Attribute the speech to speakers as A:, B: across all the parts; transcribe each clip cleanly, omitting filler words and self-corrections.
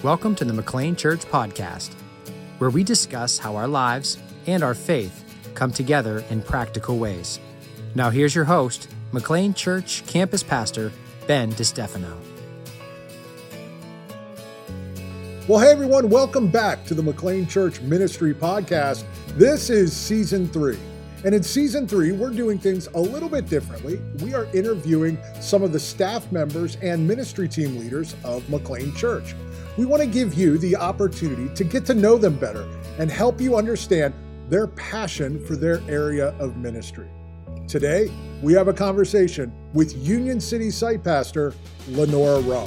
A: Welcome to the McLean Church Podcast, where we discuss how our lives and our faith come together in practical ways. Now here's your host, McLean Church Campus Pastor, Ben DiStefano.
B: Well, hey everyone, welcome back to the McLean Church Ministry Podcast. This is Season 3. And in Season 3, we're doing things a little bit differently. We are interviewing some of the staff members and ministry team leaders of McLean Church. We want to give you the opportunity to get to know them better and help you understand their passion for their area of ministry. Today, we have a conversation with Union City Site Pastor Lenora Rumm.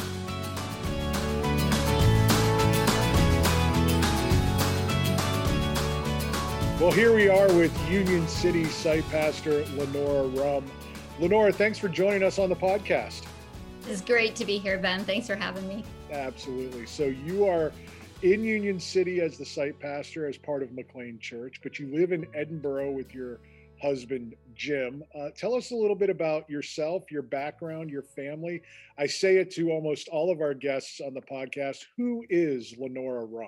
B: Well, here we are with Union City Site Pastor Lenora Rumm. Lenora, thanks for joining us on the podcast.
C: It's great to be here, Ben. Thanks for having me.
B: Absolutely. So you are in Union City as the site pastor, as part of McLean Church, but you live in Edinboro with your husband, Jim. Tell us a little bit about yourself, your background, your family. I say it to almost all of our guests on the podcast. Who is Lenora Rumm?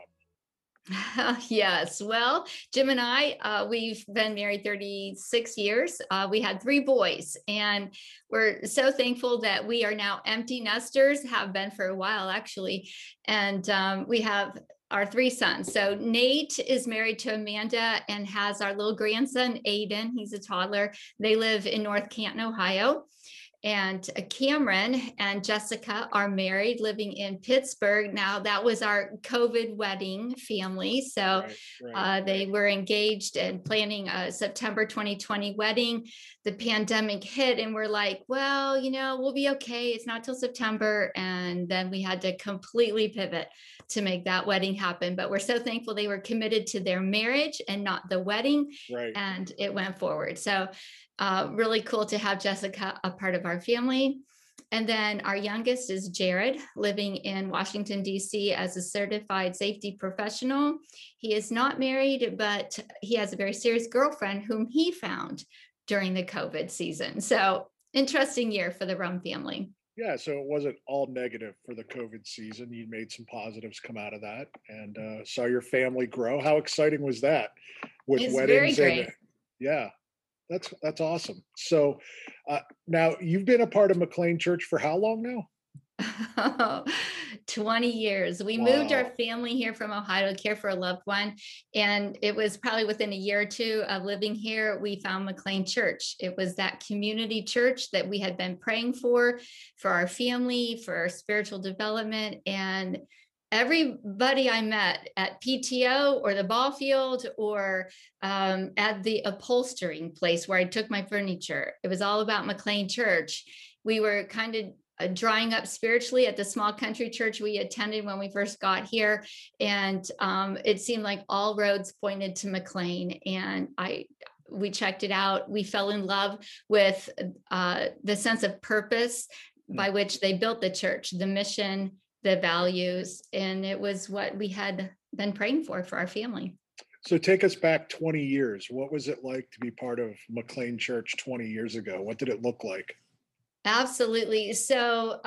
C: Yes. Well, Jim and I, we've been married 36 years. We had 3 boys, and we're so thankful that we are now empty nesters, have been for a while, actually. And we have our 3 sons. So Nate is married to Amanda and has our little grandson, Aiden. He's a toddler. They live in North Canton, Ohio. And Cameron and Jessica are married, living in Pittsburgh. Now, that was our COVID wedding family. So they were engaged and planning a September 2020 wedding. The pandemic hit and we're like, well, we'll be okay. It's not till September. And then we had to completely pivot to make that wedding happen. But we're so thankful they were committed to their marriage and not the wedding. Right. And it went forward. So really cool to have Jessica a part of our family. And then our youngest is Jared, living in Washington, D.C. as a certified safety professional. He is not married, but he has a very serious girlfriend whom he found during the COVID season. So interesting year for the Rumm family.
B: Yeah, so it wasn't all negative for the COVID season. You made some positives come out of that and saw your family grow. How exciting was that with
C: it's
B: weddings?
C: Very great.
B: Yeah. That's awesome. So now you've been a part of McLean Church for how long now?
C: 20 years. We moved our family here from Ohio to care for a loved one. And it was probably within a year or two of living here, we found McLean Church. It was that community church that we had been praying for our family, for our spiritual development. And everybody I met at PTO or the ball field or at the upholstering place where I took my furniture, it was all about McLean Church. We were kind of drying up spiritually at the small country church we attended when we first got here. And it seemed like all roads pointed to McLean. And we checked it out. We fell in love with the sense of purpose by which they built the church, the mission, the values, and it was what we had been praying for our family.
B: So take us back 20 years. What was it like to be part of McLean Church 20 years ago? What did it look like?
C: Absolutely. So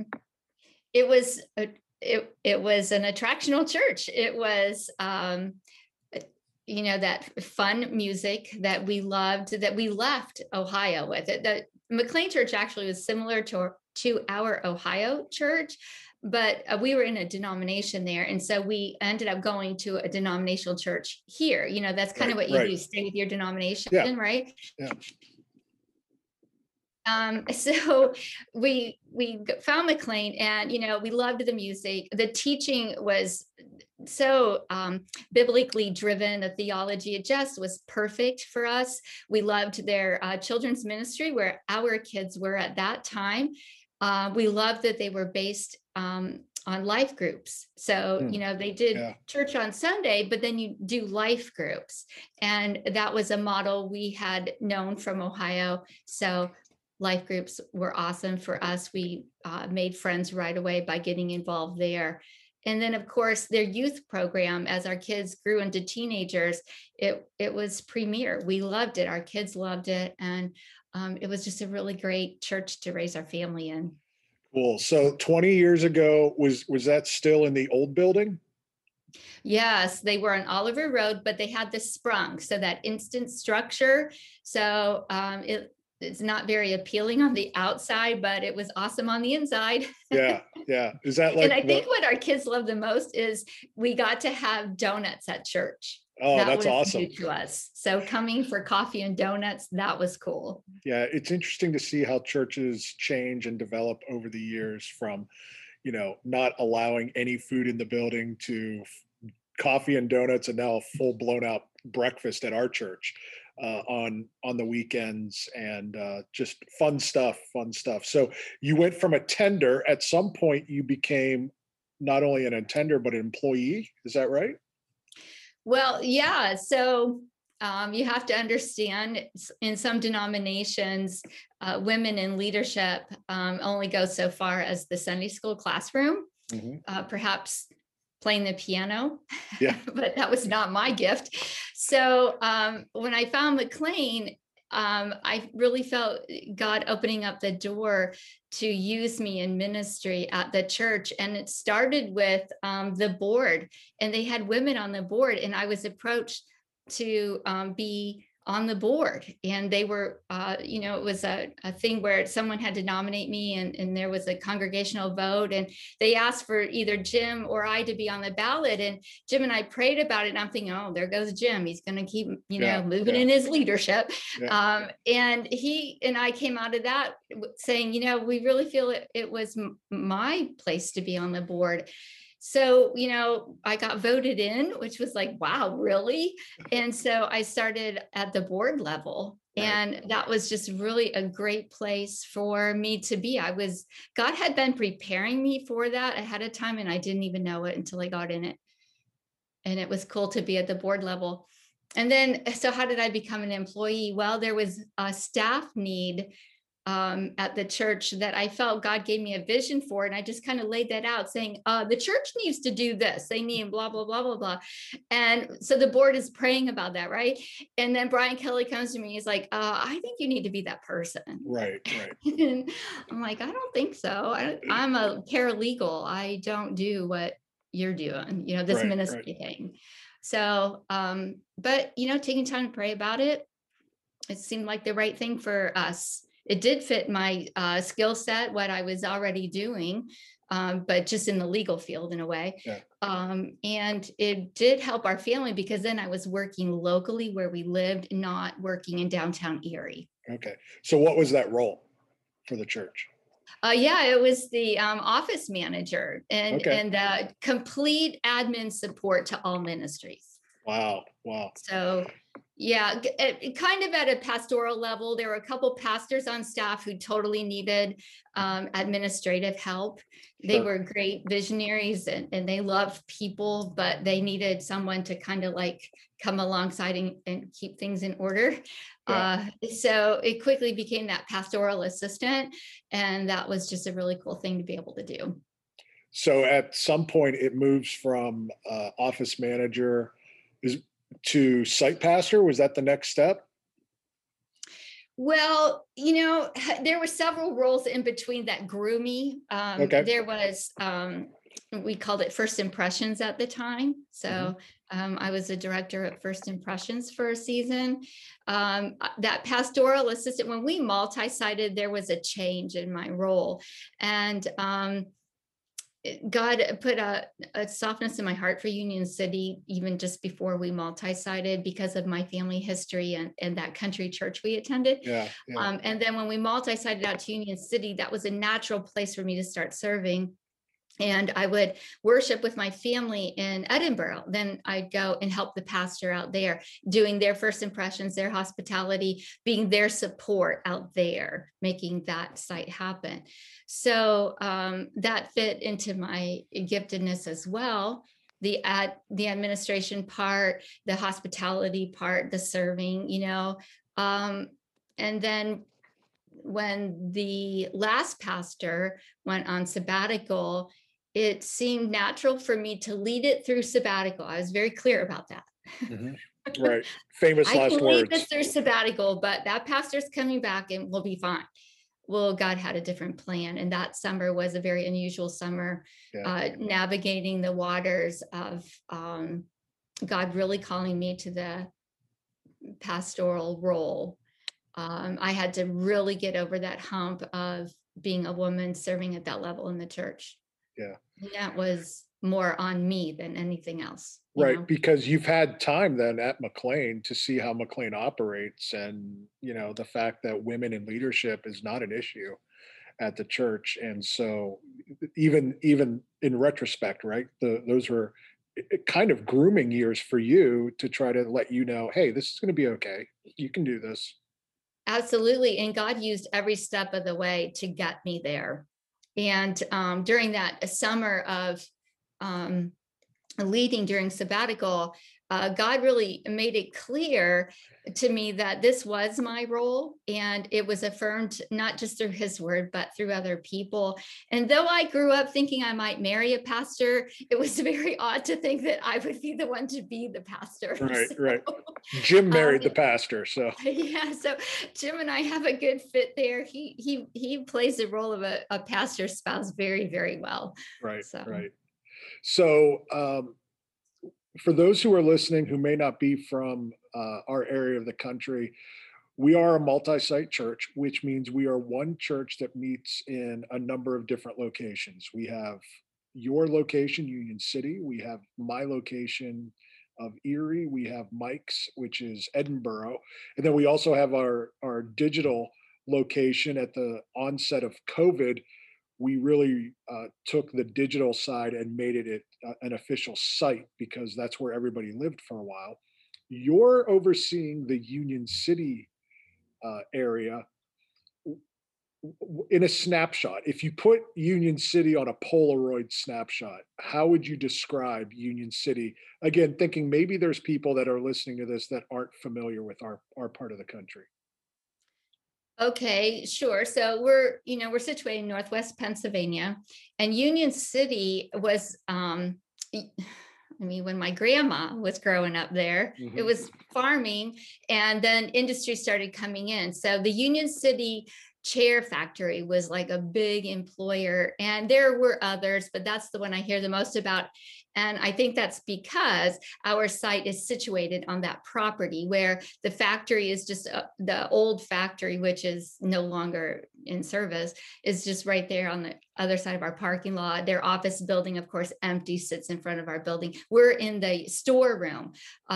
C: it was an attractional church. It was that fun music that we loved, that we left Ohio with. The McLean Church actually was similar to our Ohio church, but we were in a denomination there. And so we ended up going to a denominational church here. That's kind of what you do, stay with your denomination, right?
B: Yeah.
C: So we found McLean and, we loved the music. The teaching was so biblically driven. The theology, it just was perfect for us. We loved their children's ministry where our kids were at that time. We loved that they were based on life groups. So, they did church on Sunday, but then you do life groups. And that was a model we had known from Ohio. So life groups were awesome for us. We made friends right away by getting involved there. And then, of course, their youth program, as our kids grew into teenagers, it was premier. We loved it. Our kids loved it. And it was just a really great church to raise our family in.
B: Cool. So 20 years ago, was that still in the old building?
C: Yes, they were on Oliver Road, but they had the sprung, so that instant structure. So it's not very appealing on the outside, but it was awesome on the inside.
B: Yeah, yeah. Is that
C: And
B: like
C: I think what our kids love the most is we got to have donuts at church.
B: oh,
C: That
B: that's
C: was
B: awesome.
C: new to us. So coming for coffee and donuts, that was cool.
B: Yeah, it's interesting to see how churches change and develop over the years from, not allowing any food in the building to coffee and donuts, and now a full blown out breakfast at our church on the weekends, and just fun stuff, fun stuff. So you went from a tender. At some point, you became not only an attender but an employee. Is that right?
C: Well, yeah. So you have to understand in some denominations, women in leadership only go so far as the Sunday school classroom, perhaps playing the piano,
B: Yeah.
C: but that was not my gift. So when I found McLean, I really felt God opening up the door to use me in ministry at the church. And it started with the board, and they had women on the board, and I was approached to be on the board, and they were, it was a thing where someone had to nominate me, and there was a congregational vote, and they asked for either Jim or I to be on the ballot. And Jim and I prayed about it, and I'm thinking, oh, there goes Jim. He's going to keep, moving in his leadership. And he and I came out of that saying, we really feel it was my place to be on the board. So, I got voted in, which was like, wow, really? And so I started at the board level. And that was just really a great place for me to be. God had been preparing me for that ahead of time, and I didn't even know it until I got in it. And it was cool to be at the board level. And then, so how did I become an employee? Well, there was a staff need at the church that I felt God gave me a vision for. And I just kind of laid that out saying, the church needs to do this. They need blah, blah, blah, blah, blah. And so the board is praying about that. Right. And then Brian Kelly comes to me. He's like, I think you need to be that person.
B: Right.
C: And I'm like, I don't think so. I'm a paralegal. I don't do what you're doing, this ministry thing. So, but, taking time to pray about it, it seemed like the right thing for us. It did fit my skill set, what I was already doing, but just in the legal field in a way.
B: Yeah.
C: And it did help our family because then I was working locally where we lived, not working in downtown Erie.
B: Okay. So what was that role for the church?
C: It was the office manager and complete admin support to all ministries.
B: Wow.
C: So yeah, kind of at a pastoral level, there were a couple pastors on staff who totally needed administrative help. They were great visionaries and they loved people, but they needed someone to kind of like come alongside and keep things in order. So it quickly became that pastoral assistant, and that was just a really cool thing to be able to do.
B: So at some point it moves from office manager to site pastor. Was that the next step?
C: Well, there were several roles in between that grew me. There was, we called it First Impressions at the time. So I was a director at First Impressions for a season. That pastoral assistant, when we multi-sited, there was a change in my role. And God put a softness in my heart for Union City, even just before we multi-sited, because of my family history and that country church we attended. And then when we multi-sited out to Union City, that was a natural place for me to start serving. And I would worship with my family in Edinburgh. Then I'd go and help the pastor out there, doing their first impressions, their hospitality, being their support out there, making that site happen. So that fit into my giftedness as well. The administration part, the hospitality part, the serving, and then when the last pastor went on sabbatical, it seemed natural for me to lead it through sabbatical. I was very clear about that.
B: Right. Famous last words.
C: I can lead this through sabbatical, but that pastor's coming back and we'll be fine. well, God had a different plan. And that summer was a very unusual summer, navigating the waters of God really calling me to the pastoral role. I had to really get over that hump of being a woman serving at that level in the church.
B: Yeah.
C: And that was more on me than anything else.
B: Right, because you've had time then at McLean to see how McLean operates, and the fact that women in leadership is not an issue at the church. And so even in retrospect, right, those were kind of grooming years for you to try to let hey, this is going to be okay. You can do this.
C: Absolutely. And God used every step of the way to get me there. And during that summer of leading during sabbatical, God really made it clear to me that this was my role, and it was affirmed not just through his word, but through other people. And though I grew up thinking I might marry a pastor, it was very odd to think that I would be the one to be the pastor.
B: Right, right. Jim married the pastor, so
C: yeah. So Jim and I have a good fit there. He plays the role of a pastor spouse very, very well.
B: Right, right. So for those who are listening who may not be from our area of the country, we are a multi-site church, which means we are one church that meets in a number of different locations. We have your location, Union City. We have my location of Erie. We have Mike's, which is Edinboro. And then we also have our digital location. At the onset of COVID, we really took the digital side and made it an official site, because that's where everybody lived for a while. You're overseeing the Union City area. In a snapshot, if you put Union City on a Polaroid snapshot, how would you describe Union City? Again, thinking maybe there's people that are listening to this that aren't familiar with our part of the country.
C: Okay, sure. So we're situated in Northwest Pennsylvania, and Union City was, when my grandma was growing up there, it was farming, and then industry started coming in. So the Union City chair factory was like a big employer, and there were others, but that's the one I hear the most about. And I think that's because our site is situated on that property where the factory is just the old factory, which is no longer in service, is just right there on the other side of our parking lot. Their office building, of course, empty, sits in front of our building. We're in the storeroom,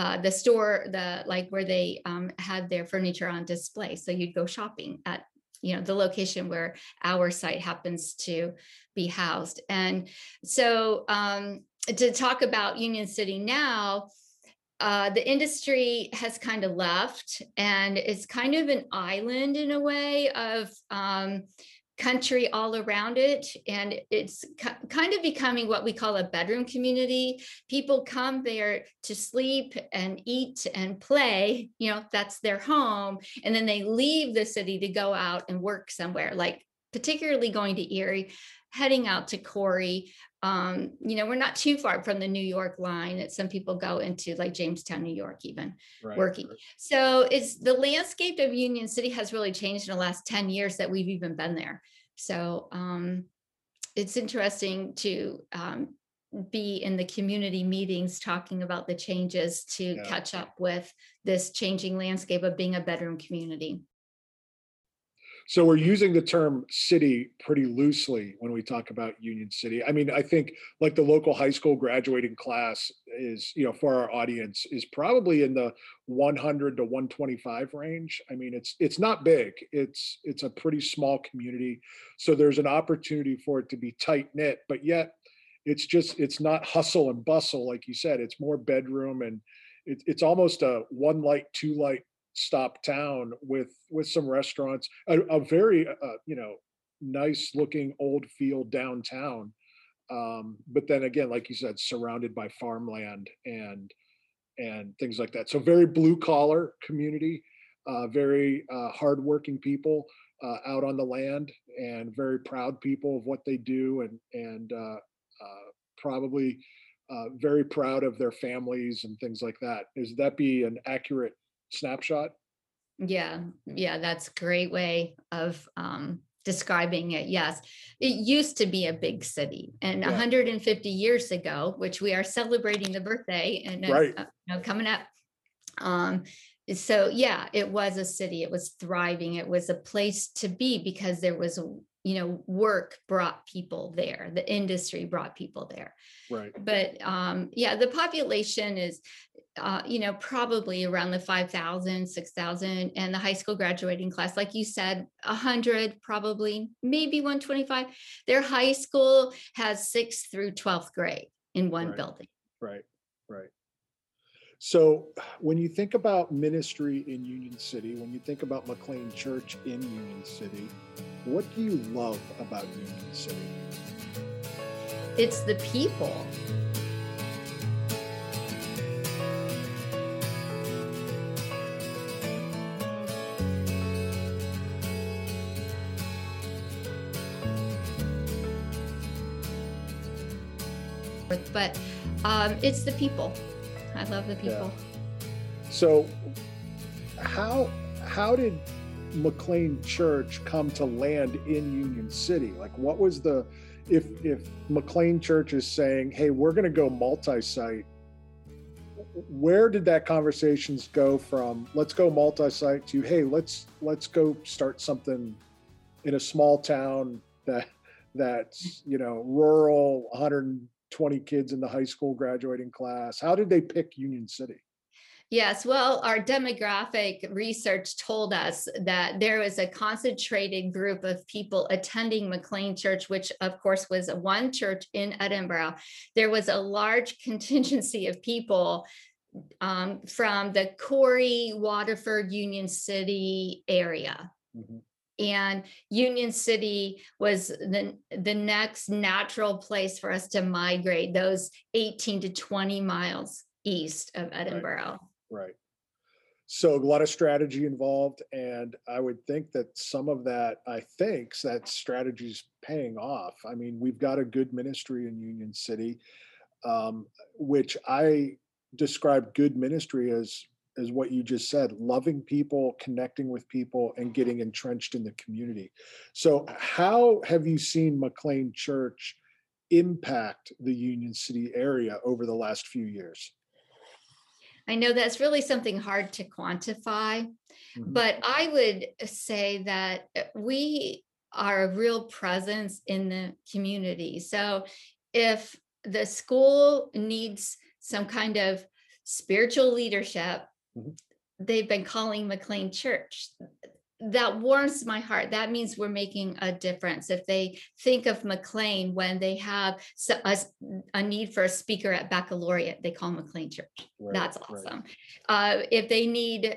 C: where they had their furniture on display. So you'd go shopping at the location where our site happens to be housed. And so to talk about Union City now, the industry has kind of left, and it's kind of an island in a way of country all around it. And it's kind of becoming what we call a bedroom community. People come there to sleep and eat and play, that's their home. And then they leave the city to go out and work somewhere, like particularly going to Erie, heading out to Corey. We're not too far from the New York line that some people go into, like Jamestown, New York, even working. Right. So it's the landscape of Union City has really changed in the last 10 years that we've even been there. So it's interesting to be in the community meetings talking about the changes to catch up with this changing landscape of being a bedroom community.
B: So we're using the term city pretty loosely when we talk about Union City. I mean, I think like the local high school graduating class is, for our audience, is probably in the 100 to 125 range. I mean, it's not big. It's a pretty small community. So there's an opportunity for it to be tight knit, but yet it's not hustle and bustle. Like you said, it's more bedroom, and it's almost a one light, two light stop town with some restaurants, a very nice looking old field downtown, but then again, like you said, surrounded by farmland and things like that. So very blue collar community, very hardworking people out on the land, and very proud people of what they do, and probably very proud of their families and things like that. Is that be an accurate snapshot?
C: Yeah, that's a great way of describing it. Yes. It used to be a big city, and
B: Yeah.
C: 150 years ago, which we are celebrating the birthday and
B: Right.
C: coming up. So yeah, it was a city. It was thriving. It was a place to be because there was, work brought people there. The industry brought people there.
B: Right.
C: But yeah, the population is, probably around the 5,000, 6,000, and the high school graduating class, like you said, 100, probably, maybe 125. Their high school has 6th through 12th grade in one
B: Right.
C: building.
B: Right. Right. So when you think about ministry in Union City, when you think about McLean Church in Union City, what do you love about Union City?
C: It's the people. But it's the people. I love the people.
B: Yeah. So how did McLean Church come to land in Union City? Like, what was if McLean Church is saying, hey, we're going to go multi-site, where did that conversations go from let's go multi-site to, hey, let's go start something in a small town that's rural, 120 kids in the high school graduating class? How did they pick Union City?
C: Yes, well, our demographic research told us that there was a concentrated group of people attending McLean Church, which of course was one church in Edinboro. There was a large contingency of people from the Corey, Waterford, Union City area. Mm-hmm. And Union City was the next natural place for us to migrate, those 18 to 20 miles east of Edinboro.
B: Right. So a lot of strategy involved. And I would think that some of that, that strategy's paying off. I mean, we've got a good ministry in Union City, which I describe good ministry as what you just said, loving people, connecting with people, and getting entrenched in the community. So how have you seen McLean Church impact the Union City area over the last few years?
C: I know that's really something hard to quantify, but I would say that we are a real presence in the community. So if the school needs some kind of spiritual leadership, they've been calling McLean Church. That warms my heart. That means we're making a difference. If they think of McLean when they have a need for a speaker at baccalaureate, they call McLean Church. Right, that's awesome. Right. If they need,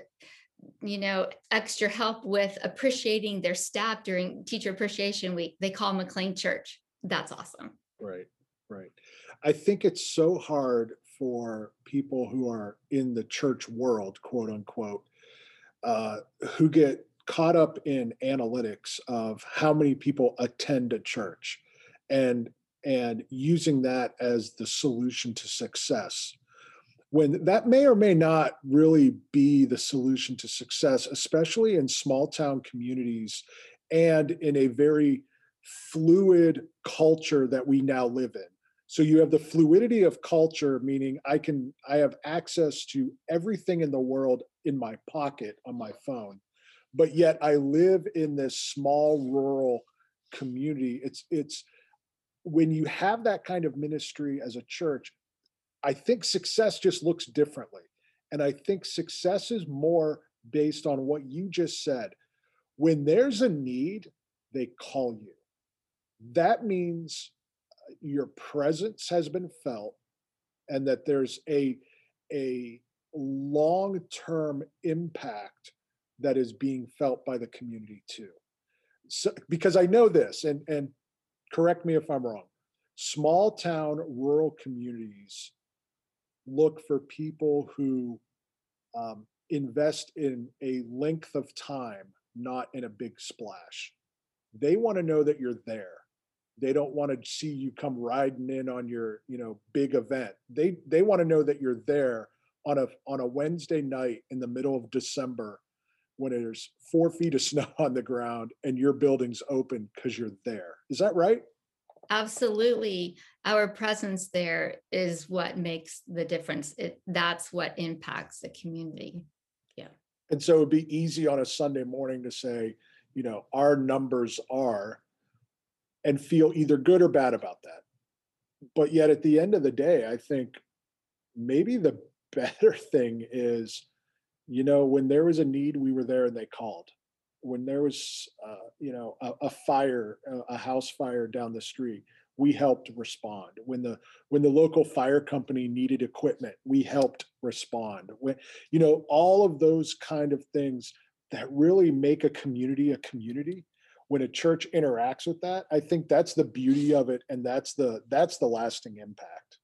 C: extra help with appreciating their staff during Teacher Appreciation Week, they call McLean Church. That's awesome.
B: Right, right. I think it's so hard for people who are in the church world, quote unquote, who get caught up in analytics of how many people attend a church and using that as the solution to success, when that may or may not really be the solution to success, especially in small town communities and in a very fluid culture that we now live in. So you have the fluidity of culture, meaning I have access to everything in the world in my pocket on my phone, but yet I live in this small rural community. It's when you have that kind of ministry as a church, I think success just looks differently. And I think success is more based on what you just said. When there's a need, they call you. That means your presence has been felt and that there's a long-term impact that is being felt by the community too. So, because I know this, and correct me if I'm wrong, small town rural communities look for people who invest in a length of time, not in a big splash. They want to know that you're there. They don't want to see you come riding in on your, big event. They want to know that you're there on a Wednesday night in the middle of December when there's 4 feet of snow on the ground and your building's open because you're there. Is that right?
C: Absolutely. Our presence there is what makes the difference. That's what impacts the community. Yeah.
B: And so it'd be easy on a Sunday morning to say, our numbers are, and feel either good or bad about that. But yet at the end of the day, I think maybe the better thing is, when there was a need, we were there and they called. When there was, a fire, a house fire down the street, we helped respond. When the local fire company needed equipment, we helped respond. When, all of those kind of things that really make a community. When a church interacts with that, I think that's the beauty of it, and that's the lasting impact.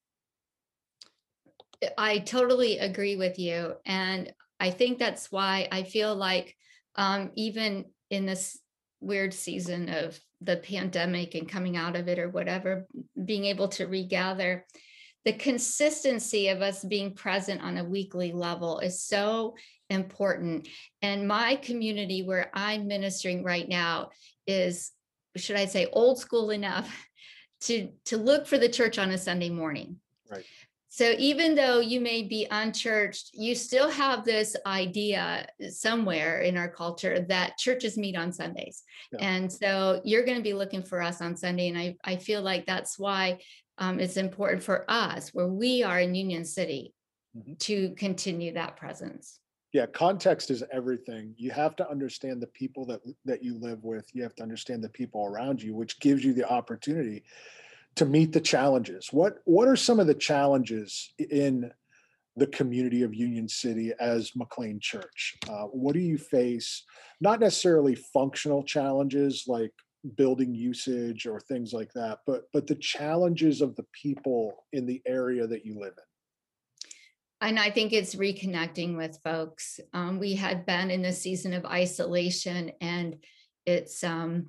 C: I totally agree with you. And I think that's why I feel like even in this weird season of the pandemic and coming out of it or whatever, being able to regather, the consistency of us being present on a weekly level is so important. And my community where I'm ministering right now is, should I say, old school enough to look for the church on a Sunday morning.
B: Right.
C: So even though you may be unchurched, you still have this idea somewhere in our culture that churches meet on Sundays. Yeah. And so you're going to be looking for us on Sunday. And I feel like that's why it's important for us, where we are in Union City, to continue that presence.
B: Yeah, context is everything. You have to understand the people that you live with. You have to understand the people around you, which gives you the opportunity to meet the challenges. What are some of the challenges in the community of Union City as McLean Church? What do you face? Not necessarily functional challenges like building usage or things like that, but the challenges of the people in the area that you live in.
C: And I think it's reconnecting with folks. We had been in a season of isolation, and it's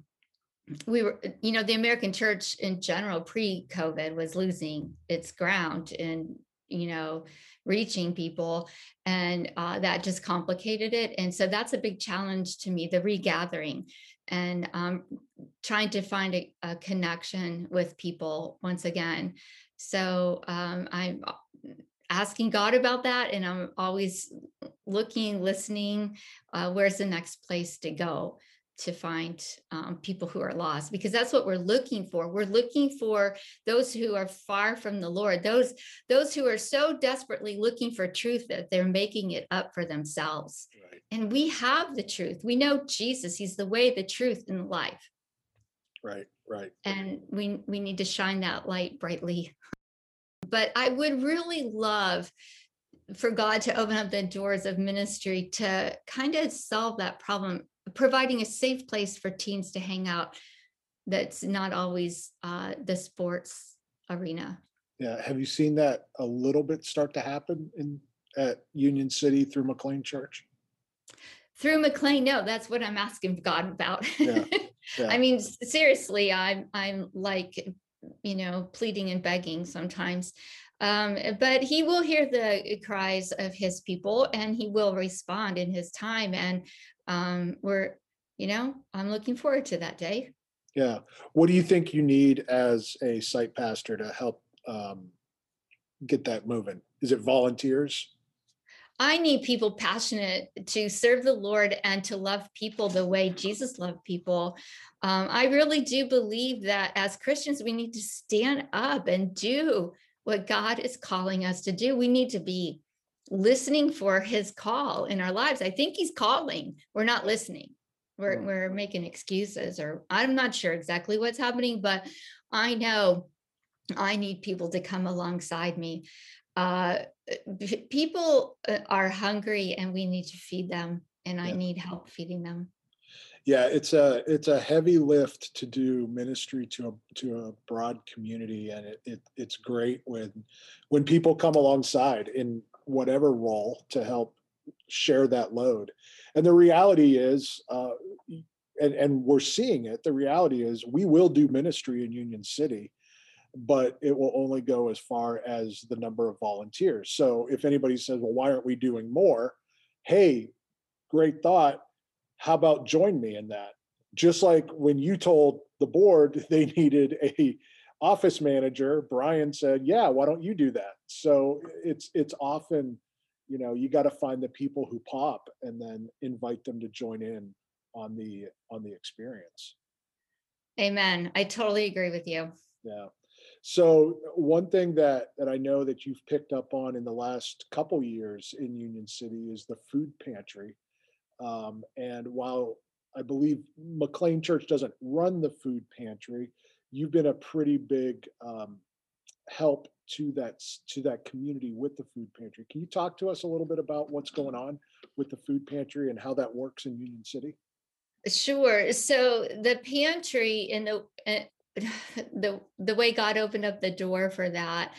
C: we were, the American church in general pre-COVID was losing its ground in, reaching people, and that just complicated it. And so that's a big challenge to me, the regathering and trying to find a connection with people once again. So I'm asking God about that, and I'm always looking, listening, where's the next place to go to find people who are lost, because that's what we're looking for. We're looking for those who are far from the Lord, those who are so desperately looking for truth that they're making it up for themselves. Right. And we have the truth. We know Jesus. He's the way, the truth, and the life.
B: Right.
C: And we need to shine that light brightly. But I would really love for God to open up the doors of ministry to kind of solve that problem, providing a safe place for teens to hang out that's not always the sports arena.
B: Yeah. Have you seen that a little bit start to happen at Union City through McLean Church?
C: Through McLean? No, that's what I'm asking God about.
B: Yeah.
C: I mean, seriously, I'm like, pleading and begging sometimes. But he will hear the cries of his people, and he will respond in his time. And I'm looking forward to that day.
B: Yeah. What do you think you need as a site pastor to help get that moving? Is it volunteers?
C: I need people passionate to serve the Lord and to love people the way Jesus loved people. I really do believe that as Christians, we need to stand up and do what God is calling us to do. We need to be listening for his call in our lives. I think he's calling. We're not listening. We're making excuses, or I'm not sure exactly what's happening, but I know I need people to come alongside me. People are hungry, and we need to feed them, and I need help feeding them.
B: Yeah, it's a heavy lift to do ministry to a broad community, and it's great when people come alongside in whatever role to help share that load. And the reality is, and we're seeing it. The reality is, we will do ministry in Union City, but it will only go as far as the number of volunteers. So if anybody says, well, why aren't we doing more? Hey, great thought. How about join me in that? Just like when you told the board they needed a office manager, Brian said, yeah, why don't you do that? So it's often, you got to find the people who pop and then invite them to join in on the experience.
C: Amen. I totally agree with you.
B: Yeah. So one thing that I know that you've picked up on in the last couple years in Union City is the food pantry. And while I believe McLean Church doesn't run the food pantry, you've been a pretty big help to that community with the food pantry. Can you talk to us a little bit about what's going on with the food pantry and how that works in Union City?
C: Sure. So the pantry in the way God opened up the door for that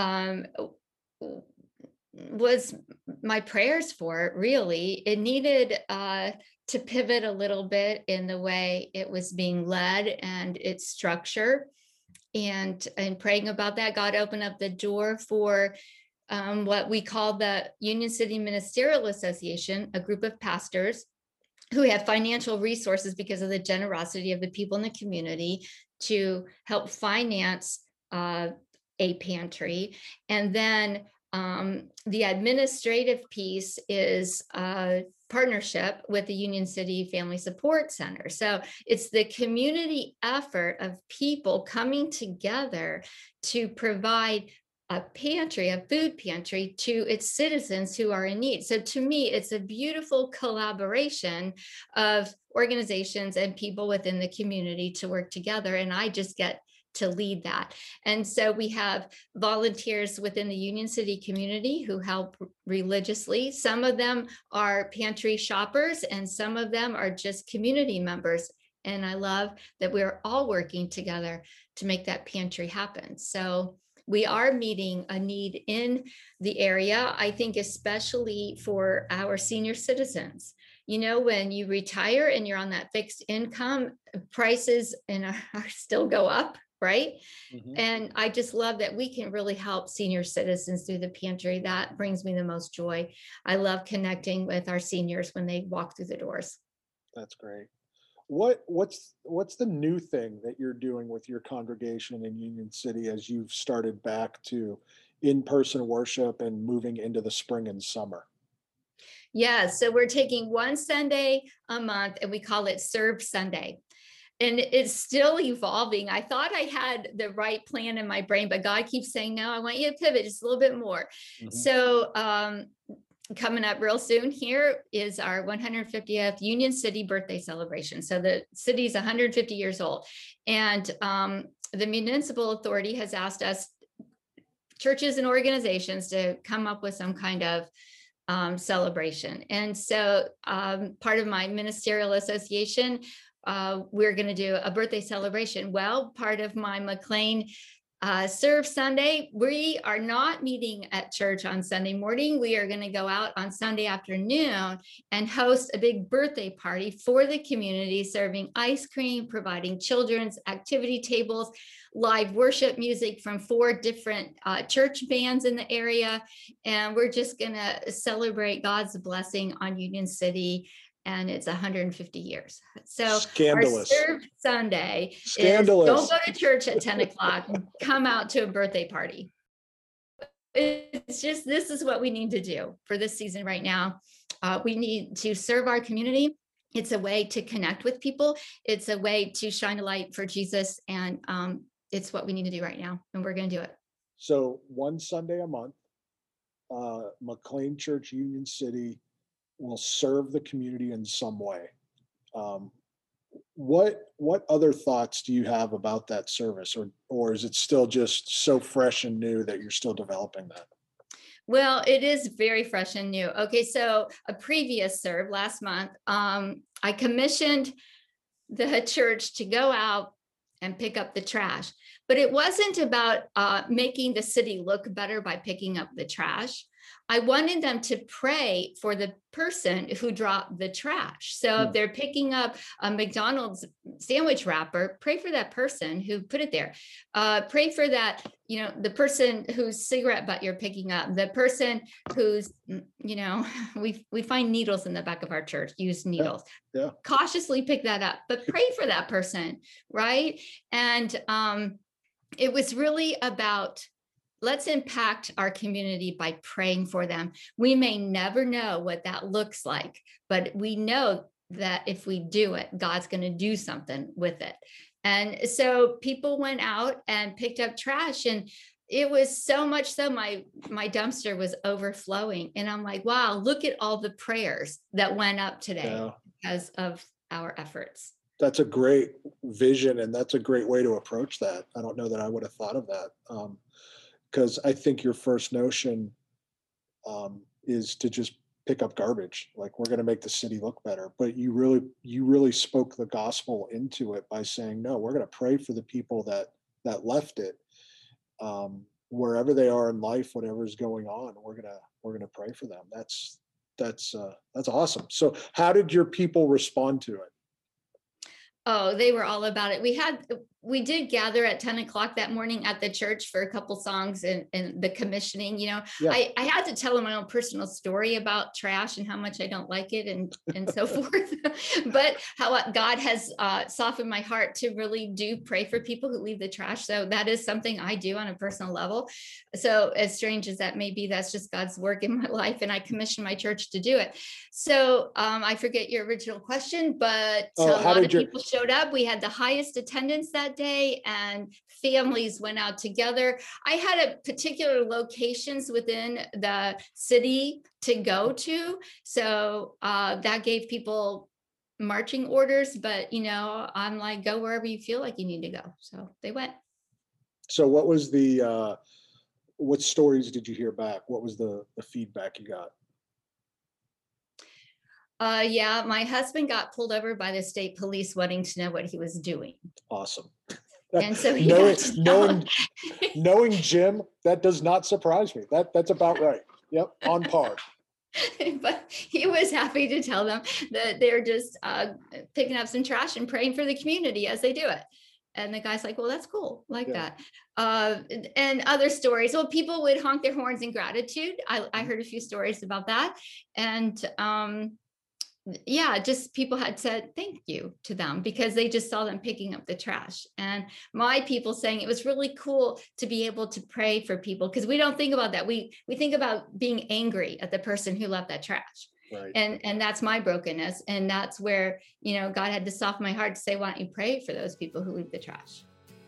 C: was my prayers for it. Really, it needed to pivot a little bit in the way it was being led and its structure. And praying about that, God opened up the door for what we call the Union City Ministerial Association, a group of pastors who have financial resources because of the generosity of the people in the community to help finance a pantry. And then the administrative piece is a partnership with the Union City Family Support Center. So it's the community effort of people coming together to provide a pantry, a food pantry to its citizens who are in need. So to me, it's a beautiful collaboration of organizations and people within the community to work together. And I just get to lead that. And so we have volunteers within the Union City community who help religiously. Some of them are pantry shoppers and some of them are just community members. And I love that we're all working together to make that pantry happen. So we are meeting a need in the area, I think, especially for our senior citizens. When you retire and you're on that fixed income, prices are still go up, right? Mm-hmm. And I just love that we can really help senior citizens through the pantry. That brings me the most joy. I love connecting with our seniors when they walk through the doors.
B: That's great. What's the new thing that you're doing with your congregation in Union City as you've started back to in-person worship and moving into the spring and summer?
C: Yeah, so we're taking one Sunday a month and we call it Serve Sunday. And it's still evolving. I thought I had the right plan in my brain, but God keeps saying, no, I want you to pivot just a little bit more. Mm-hmm. So coming up real soon here is our 150th Union City birthday celebration. So the city's 150 years old. And the municipal authority has asked us, churches and organizations, to come up with some kind of celebration. And so part of my ministerial association, we're going to do a birthday celebration. Well, part of my McLean Serve Sunday, we are not meeting at church on Sunday morning. We are going to go out on Sunday afternoon and host a big birthday party for the community, serving ice cream, providing children's activity tables, live worship music from 4 different church bands in the area. And we're just going to celebrate God's blessing on Union City. And it's 150 years. So
B: scandalous.
C: Our Serve Sunday scandalous. Is don't go to church at 10 o'clock, come out to a birthday party. It's just, this is what we need to do for this season right now. We need to serve our community. It's a way to connect with people. It's a way to shine a light for Jesus. And it's what we need to do right now. And we're going to do it.
B: So one Sunday a month, McLean Church, Union City, will serve the community in some way. What other thoughts do you have about that service, or is it still just so fresh and new that you're still developing that?
C: Well, it is very fresh and new. Okay, so a previous serve last month, I commissioned the church to go out and pick up the trash, but it wasn't about making the city look better by picking up the trash. I wanted them to pray for the person who dropped the trash. So if they're picking up a McDonald's sandwich wrapper, pray for that person who put it there. Pray for that, the person whose cigarette butt you're picking up, the person who's, we find needles in the back of our church, used needles.
B: Yeah.
C: Cautiously pick that up, but pray for that person, right? And it was really about, let's impact our community by praying for them. We may never know what that looks like, but we know that if we do it, God's going to do something with it. And so people went out and picked up trash, and it was so much so my dumpster was overflowing. And I'm like, wow, look at all the prayers that went up today because of our efforts.
B: That's a great vision, and that's a great way to approach that. I don't know that I would have thought of that. Because I think your first notion is to just pick up garbage. Like, we're going to make the city look better. But you really spoke the gospel into it by saying, no, we're going to pray for the people that left it, wherever they are in life, whatever's going on. We're gonna pray for them. That's awesome. So, how did your people respond to it?
C: Oh, they were all about it. We did gather at 10 o'clock that morning at the church for a couple songs and the commissioning. I had to tell them my own personal story about trash and how much I don't like it and so forth. But how God has softened my heart to really do pray for people who leave the trash. So that is something I do on a personal level. So as strange as that may be, that's just God's work in my life. And I commissioned my church to do it. So I forget your original question, but a lot of people showed up. We had the highest attendance that day, and families went out together. I had a particular locations within the city to go to. So that gave people marching orders, but I'm like, go wherever you feel like you need to go. So they went.
B: So what was what stories did you hear back? What was the feedback you got?
C: Yeah, my husband got pulled over by the state police wanting to know what he was doing.
B: Awesome.
C: And so
B: knowing Jim, that does not surprise me. That's about right. Yep, on par.
C: But he was happy to tell them that they're just picking up some trash and praying for the community as they do it. And the guy's like, well, that's cool, that. And other stories. Well, people would honk their horns in gratitude. I heard a few stories about that. And just people had said thank you to them because they just saw them picking up the trash. And my people saying it was really cool to be able to pray for people, because we don't think about that. We think about being angry at the person who left that trash.
B: Right.
C: And that's my brokenness. And that's where, God had to soften my heart to say, why don't you pray for those people who leave the trash?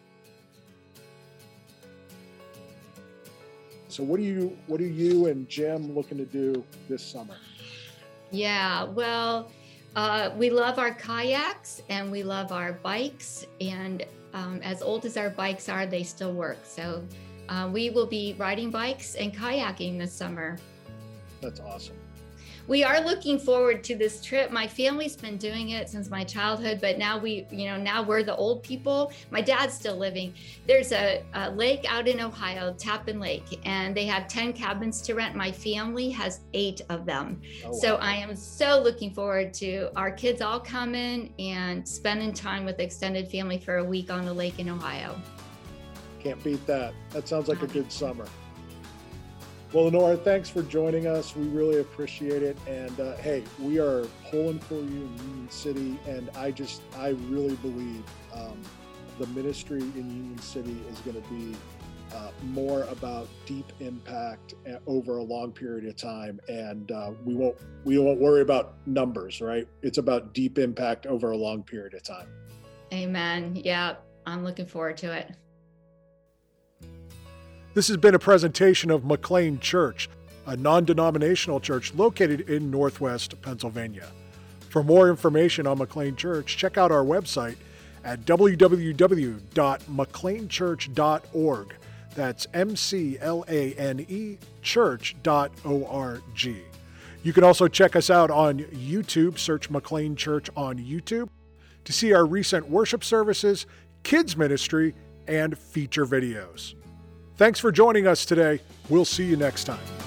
B: So what are you and Jim looking to do this summer?
C: Yeah, well, we love our kayaks and we love our bikes. And as old as our bikes are, they still work. So we will be riding bikes and kayaking this summer.
B: That's awesome.
C: We are looking forward to this trip. My family's been doing it since my childhood, but now now we're the old people. My dad's still living. There's a lake out in Ohio, Tappan Lake, and they have 10 cabins to rent. My family has 8 of them. Oh, wow. So I am so looking forward to our kids all coming and spending time with extended family for a week on the lake in Ohio.
B: Can't beat that. That sounds like a good summer. Well, Lenora, thanks for joining us. We really appreciate it. And hey, we are pulling for you in Union City. And I really believe the ministry in Union City is going to be more about deep impact over a long period of time. And we won't worry about numbers, right? It's about deep impact over a long period of time.
C: Amen. Yeah, I'm looking forward to it.
B: This has been a presentation of McLean Church, a non-denominational church located in Northwest Pennsylvania. For more information on McLean Church, check out our website at www.mcleanchurch.org. That's MCLANE church.org. You can also check us out on YouTube. Search McLean Church on YouTube to see our recent worship services, kids ministry, and feature videos. Thanks for joining us today. We'll see you next time.